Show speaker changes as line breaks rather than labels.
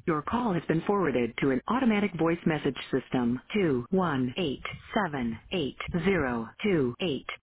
Your call has been forwarded to an automatic voice message system. 21878028.